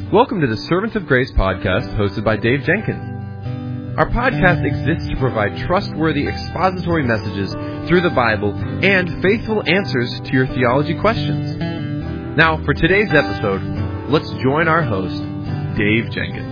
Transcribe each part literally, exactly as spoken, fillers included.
Welcome to the Servants of Grace podcast hosted by Dave Jenkins. Our podcast exists to provide trustworthy expository messages through the Bible and faithful answers to your theology questions. Now, for today's episode, let's join our host, Dave Jenkins.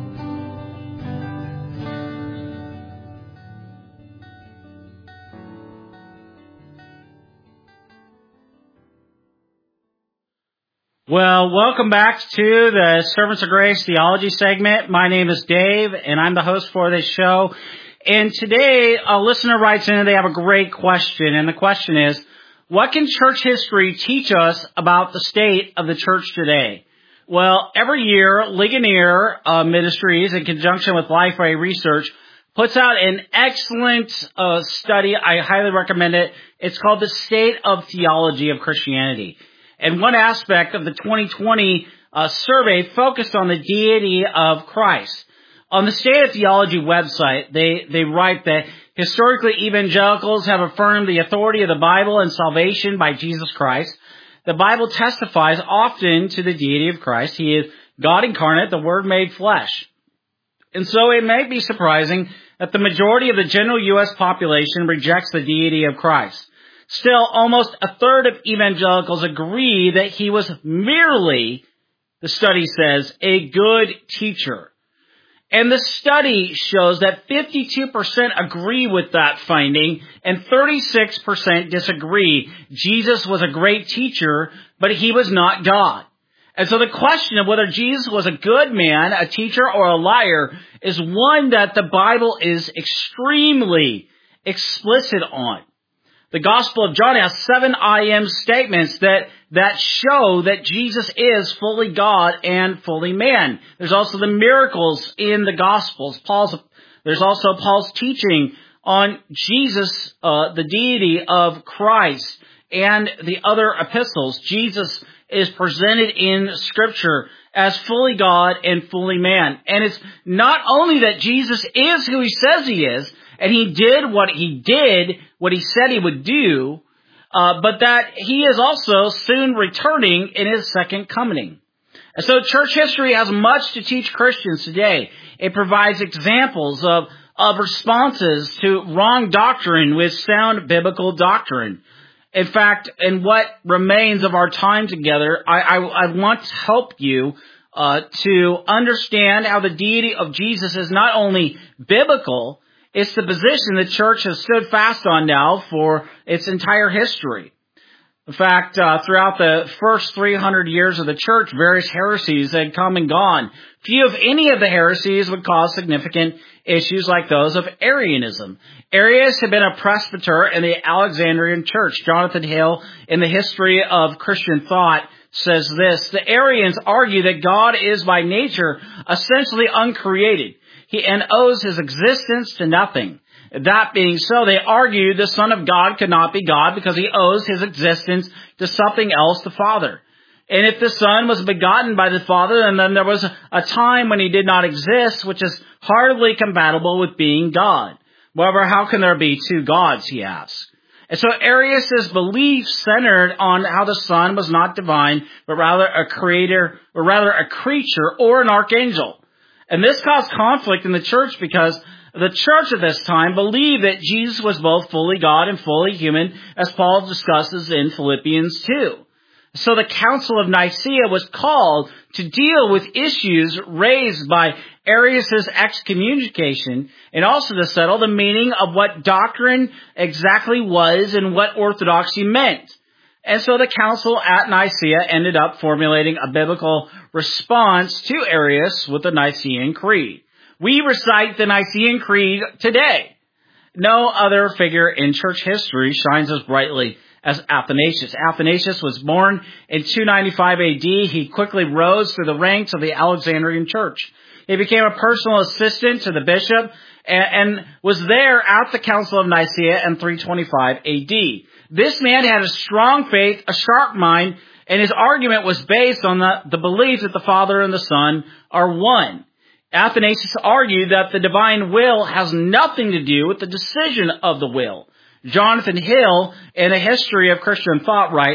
Well, welcome back to the Servants of Grace Theology segment. My name is Dave, and I'm the host for this show. And today, a listener writes in and they have a great question. And the question is, what can church history teach us about the state of the church today? Well, every year, Ligonier uh, Ministries, in conjunction with Lifeway Research, puts out an excellent uh, study. I highly recommend it. It's called The State of Theology of Christianity. And one aspect of the twenty twenty uh, survey focused on the deity of Christ. On the State of Theology website, they, they write that historically evangelicals have affirmed the authority of the Bible and salvation by Jesus Christ. The Bible testifies often to the deity of Christ. He is God incarnate, the Word made flesh. And so it may be surprising that the majority of the general U S population rejects the deity of Christ. Still, almost a third of evangelicals agree that he was merely, the study says, a good teacher. And the study shows that fifty-two percent agree with that finding and thirty-six percent disagree. Jesus was a great teacher, but he was not God. And so the question of whether Jesus was a good man, a teacher, or a liar is one that the Bible is extremely explicit on. The Gospel of John has seven I am statements that, that show that Jesus is fully God and fully man. There's also the miracles in the Gospels. Paul's, there's also Paul's teaching on Jesus, uh, the deity of Christ, and the other epistles. Jesus is presented in Scripture as fully God and fully man. And it's not only that Jesus is who he says he is, and he did what he did, what he said he would do, uh, but that he is also soon returning in his second coming. And so church history has much to teach Christians today. It provides examples of, of responses to wrong doctrine with sound biblical doctrine. In fact, in what remains of our time together, I, I, I want to help you uh, to understand how the deity of Jesus is not only biblical, it's the position the church has stood fast on now for its entire history. In fact, uh, throughout the first three hundred years of the church, various heresies had come and gone. Few, if any, of the heresies would cause significant issues like those of Arianism. Arius had been a presbyter in the Alexandrian church. Jonathan Hill, in the History of Christian Thought, says this: the Arians argue that God is by nature essentially uncreated. He and owes his existence to nothing. That being so, they argue the Son of God could not be God because he owes his existence to something else, the Father. And if the Son was begotten by the Father, and then there was a time when he did not exist, which is hardly compatible with being God. However, how can there be two gods, he asks. And so Arius' belief centered on how the Son was not divine, but rather a creator, or rather a creature or an archangel. And this caused conflict in the church because the church at this time believed that Jesus was both fully God and fully human, as Paul discusses in Philippians two. So the Council of Nicaea was called to deal with issues raised by Arius' excommunication and also to settle the meaning of what doctrine exactly was and what orthodoxy meant. And so the council at Nicaea ended up formulating a biblical response to Arius with the Nicene Creed. We recite the Nicene Creed today. No other figure in church history shines as brightly as Athanasius. Athanasius was born in two ninety-five A D. He quickly rose through the ranks of the Alexandrian church. He became a personal assistant to the bishop and, and was there at the Council of Nicaea in three twenty-five A D. This man had a strong faith, a sharp mind, and his argument was based on the, the belief that the Father and the Son are one. Athanasius argued that the divine will has nothing to do with the decision of the will. Jonathan Hill, in A History of Christian Thought, writes,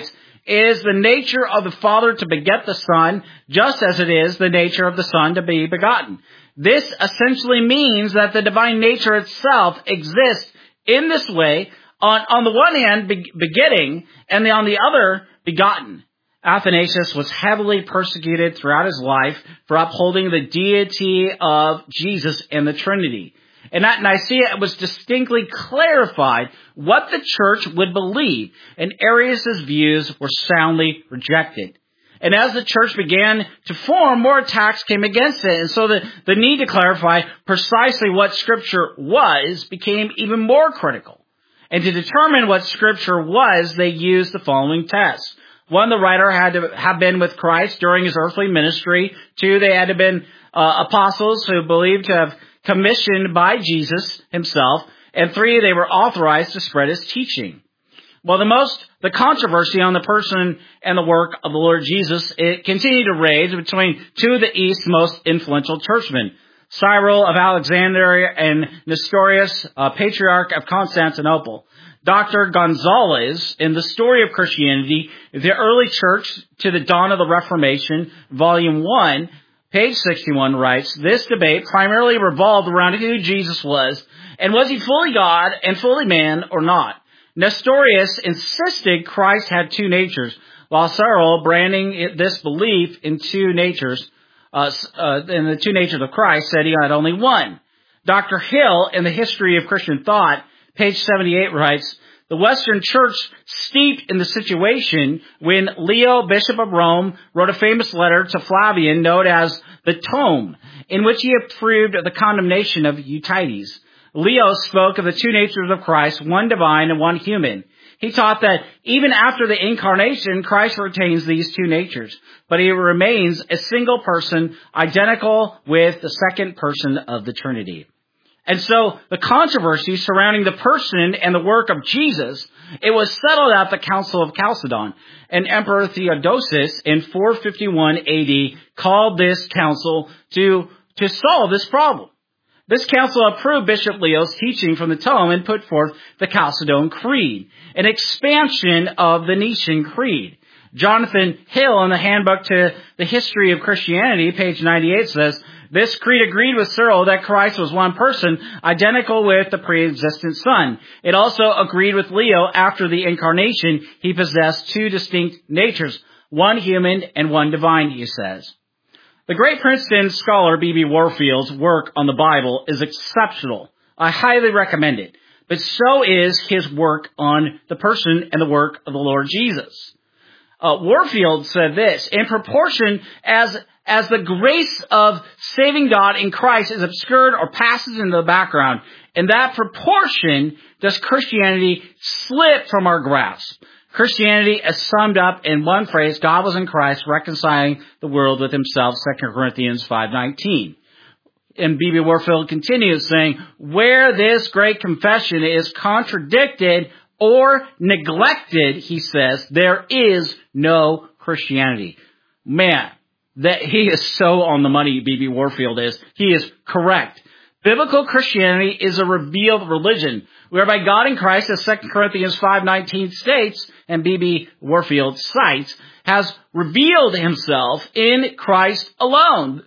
is the nature of the Father to beget the Son, just as it is the nature of the Son to be begotten. This essentially means that the divine nature itself exists in this way, on, on the one hand, be, begetting, and on the other, begotten. Athanasius was heavily persecuted throughout his life for upholding the deity of Jesus and the Trinity. And at Nicaea, it was distinctly clarified what the church would believe, and Arius' views were soundly rejected. And as the church began to form, more attacks came against it. And so the, the need to clarify precisely what Scripture was became even more critical. And to determine what Scripture was, they used the following tests. One, the writer had to have been with Christ during his earthly ministry. Two, they had to have been uh, apostles who believed to have commissioned by Jesus himself. And three, they were authorized to spread his teaching. Well, the most, the controversy on the person and the work of the Lord Jesus, it continued to rage between two of the East's most influential churchmen, Cyril of Alexandria and Nestorius, uh, Patriarch of Constantinople. Doctor Gonzalez, in The Story of Christianity, the Early Church to the Dawn of the Reformation, Volume one, page sixty-one, writes, this debate primarily revolved around who Jesus was, and was he fully God and fully man or not. Nestorius insisted Christ had two natures, while Cyril, branding this belief in two natures, uh, uh, in the two natures of Christ, said he had only one. Doctor Hill, in The History of Christian Thought, page seventy-eight, writes, the Western Church, steeped in the situation when Leo, Bishop of Rome, wrote a famous letter to Flavian known as the Tome, in which he approved of the condemnation of Eutyches. Leo spoke of the two natures of Christ, one divine and one human. He taught that even after the incarnation, Christ retains these two natures, but he remains a single person, identical with the second person of the Trinity. And so the controversy surrounding the person and the work of Jesus, it was settled at the Council of Chalcedon. And Emperor Theodosius in four fifty-one A D called this council to, to solve this problem. This council approved Bishop Leo's teaching from the Tome and put forth the Chalcedon Creed, an expansion of the Nicene Creed. Jonathan Hill, in the Handbook to the History of Christianity, page ninety-eight, says, this creed agreed with Cyril that Christ was one person, identical with the pre-existent Son. It also agreed with Leo after the incarnation, he possessed two distinct natures, one human and one divine, he says. The great Princeton scholar B B Warfield's work on the Bible is exceptional. I highly recommend it. But so is his work on the person and the work of the Lord Jesus. Uh, Warfield said this, in proportion as as the grace of saving God in Christ is obscured or passes into the background, in that proportion does Christianity slip from our grasp. Christianity is summed up in one phrase, God was in Christ reconciling the world with himself, Second Corinthians five nineteen. And B B Warfield continues saying, where this great confession is contradicted or neglected, he says, there is no Christianity. Man, that he is so on the money, B B Warfield is. He is correct. Biblical Christianity is a revealed religion, whereby God in Christ, as Second Corinthians five nineteen states, and B B Warfield cites, has revealed himself in Christ alone.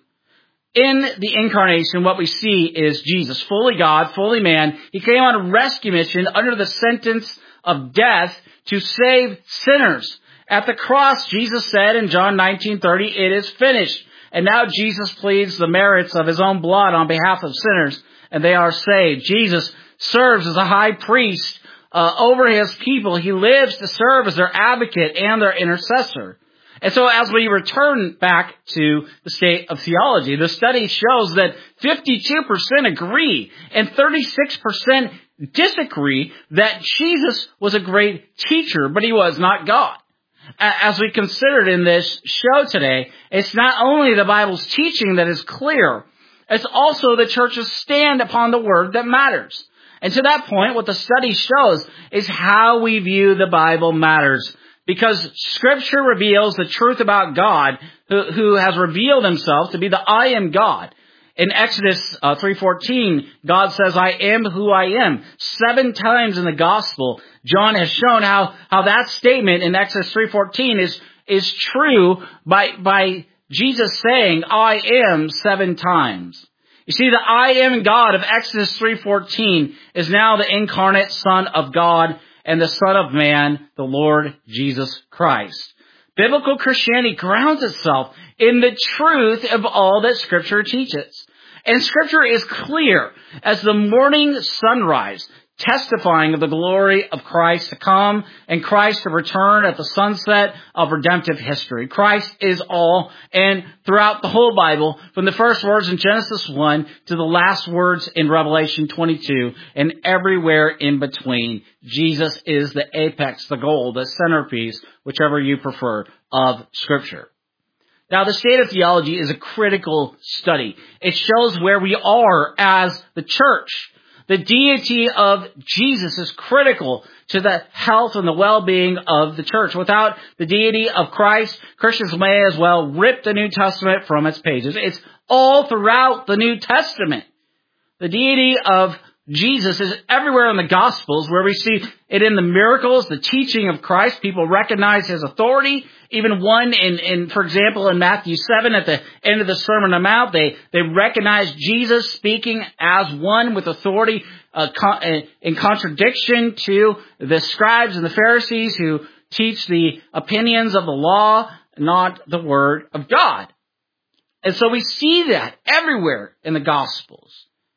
In the incarnation, what we see is Jesus, fully God, fully man. He came on a rescue mission under the sentence of death to save sinners. At the cross, Jesus said in John nineteen thirty, it is finished. And now Jesus pleads the merits of his own blood on behalf of sinners, and they are saved. Jesus serves as a high priest uh, over his people. He lives to serve as their advocate and their intercessor. And so as we return back to the state of theology, the study shows that fifty-two percent agree and thirty-six percent disagree that Jesus was a great teacher, but he was not God. As we considered in this show today, it's not only the Bible's teaching that is clear, it's also the church's stand upon the word that matters. And to that point, what the study shows is how we view the Bible matters. Because Scripture reveals the truth about God, who, who has revealed himself to be the I am God. In Exodus uh, three fourteen, God says, I am who I am. Seven times in the gospel, John has shown how, how that statement in Exodus three fourteen is, is true by, by Jesus saying, I am seven times. You see, the I am God of Exodus three fourteen is now the incarnate Son of God and the Son of Man, the Lord Jesus Christ. Biblical Christianity grounds itself in the truth of all that Scripture teaches. And Scripture is clear as the morning sunrise, testifying of the glory of Christ to come and Christ to return at the sunset of redemptive history. Christ is all, and throughout the whole Bible, from the first words in Genesis one to the last words in Revelation twenty-two, and everywhere in between, Jesus is the apex, the goal, the centerpiece, whichever you prefer, of Scripture. Now, the state of theology is a critical study. It shows where we are as the church. The deity of Jesus is critical to the health and the well-being of the church. Without the deity of Christ, Christians may as well rip the New Testament from its pages. It's all throughout the New Testament. The deity of Jesus is everywhere in the Gospels, where we see it in the miracles, the teaching of Christ. People recognize His authority. Even one in, in, for example, in Matthew seven, at the end of the Sermon on the Mount, they, they recognize Jesus speaking as one with authority, uh, con- uh, in contradiction to the scribes and the Pharisees who teach the opinions of the law, not the Word of God. And so we see that everywhere in the Gospels.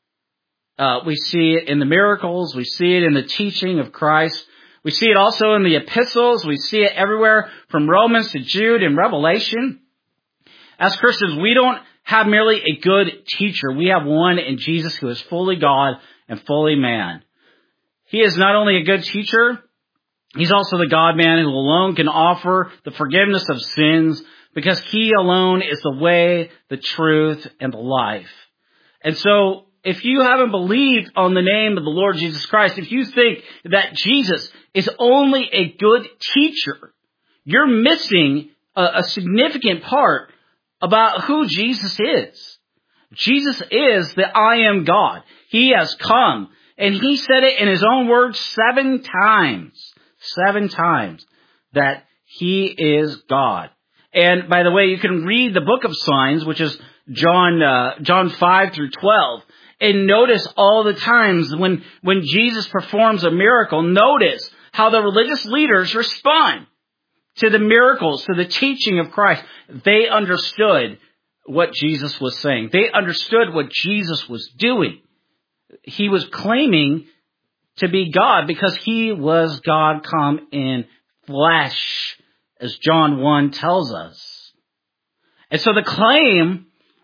Uh, we see it in the miracles. We see it in the teaching of Christ. We see it also in the epistles. We see it everywhere from Romans to Jude and Revelation. As Christians, we don't have merely a good teacher. We have one in Jesus who is fully God and fully man. He is not only a good teacher, He's also the God-man who alone can offer the forgiveness of sins, because He alone is the way, the truth, and the life. And so, if you haven't believed on the name of the Lord Jesus Christ, if you think that Jesus is only a good teacher, you're missing a, a significant part about who Jesus is. Jesus is the I am God. He has come, and He said it in His own words seven times, seven times, that He is God. And by the way, you can read the book of signs, which is John uh, John five through twelve. And notice all the times when, when Jesus performs a miracle, notice how the religious leaders respond to the miracles, to the teaching of Christ. They understood what Jesus was saying. They understood what Jesus was doing. He was claiming to be God because He was God come in flesh, as John one tells us. And so the claim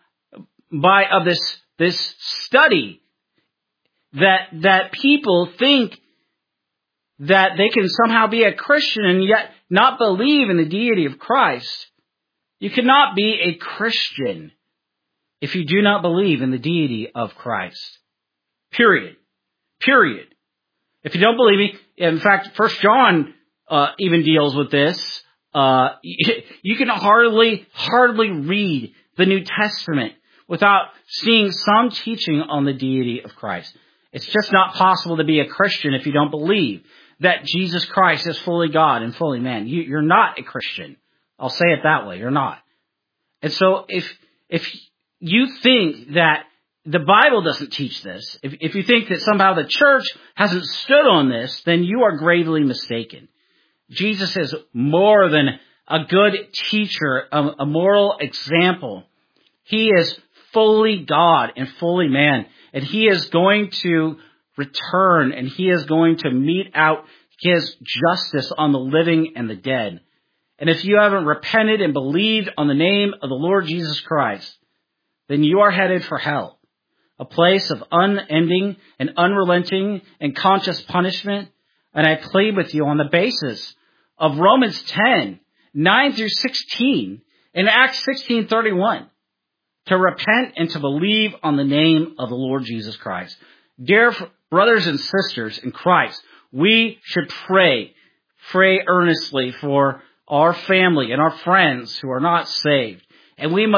by of this This study that that people think that they can somehow be a Christian and yet not believe in the deity of Christ. You cannot be a Christian if you do not believe in the deity of Christ. Period. Period. If you don't believe me, in fact, First John uh, even deals with this. Uh, you can hardly, hardly read the New Testament without seeing some teaching on the deity of Christ. It's just not possible to be a Christian if you don't believe that Jesus Christ is fully God and fully man. You, you're not a Christian. I'll say it that way. You're not. And so if if you think that the Bible doesn't teach this, if, if you think that somehow the church hasn't stood on this, then you are gravely mistaken. Jesus is more than a good teacher, a, a moral example. He is fully God and fully man. And He is going to return, and He is going to mete out His justice on the living and the dead. And if you haven't repented and believed on the name of the Lord Jesus Christ, then you are headed for hell, a place of unending and unrelenting and conscious punishment. And I plead with you on the basis of Romans ten, nine through sixteen, and Acts sixteen thirty-one, to repent and to believe on the name of the Lord Jesus Christ. Dear brothers and sisters in Christ, we should pray, pray earnestly for our family and our friends who are not saved. And we must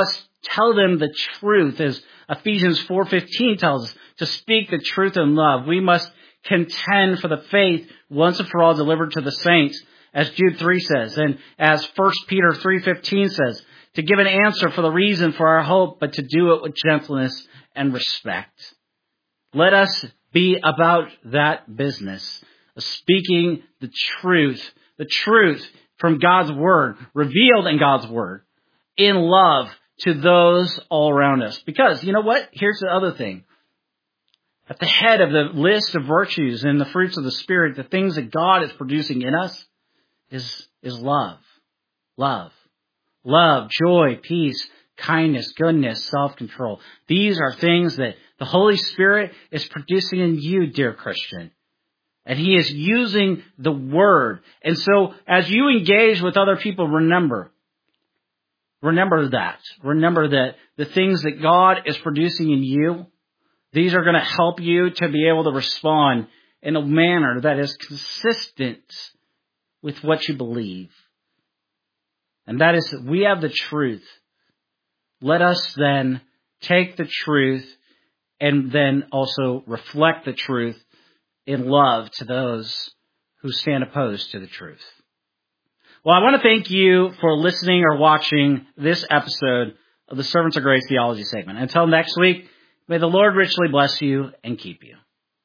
tell them the truth, as Ephesians four fifteen tells us, to speak the truth in love. We must contend for the faith once and for all delivered to the saints, as Jude three says, and as First Peter three fifteen says, to give an answer for the reason for our hope, but to do it with gentleness and respect. Let us be about that business of speaking the truth, the truth from God's Word, revealed in God's Word, in love to those all around us. Because, you know what? Here's the other thing. At the head of the list of virtues and the fruits of the Spirit, the things that God is producing in us is, is love. Love. Love, joy, peace, kindness, goodness, self-control. These are things that the Holy Spirit is producing in you, dear Christian. And He is using the Word. And so as you engage with other people, remember, remember that. Remember that the things that God is producing in you, these are going to help you to be able to respond in a manner that is consistent with what you believe. And that is, we have the truth. Let us then take the truth and then also reflect the truth in love to those who stand opposed to the truth. Well, I want to thank you for listening or watching this episode of the Servants of Grace Theology segment. Until next week, may the Lord richly bless you and keep you.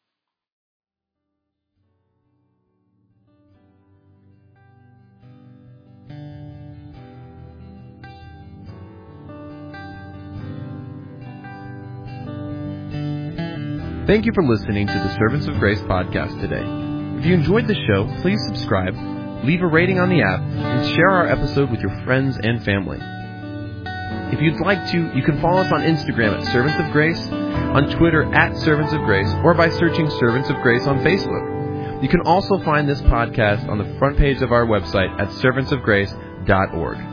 Thank you for listening to the Servants of Grace podcast today. If you enjoyed the show, please subscribe, leave a rating on the app, and share our episode with your friends and family. If you'd like to, you can follow us on Instagram at Servants of Grace, on Twitter at Servants of Grace, or by searching Servants of Grace on Facebook. You can also find this podcast on the front page of our website at servants of grace dot org.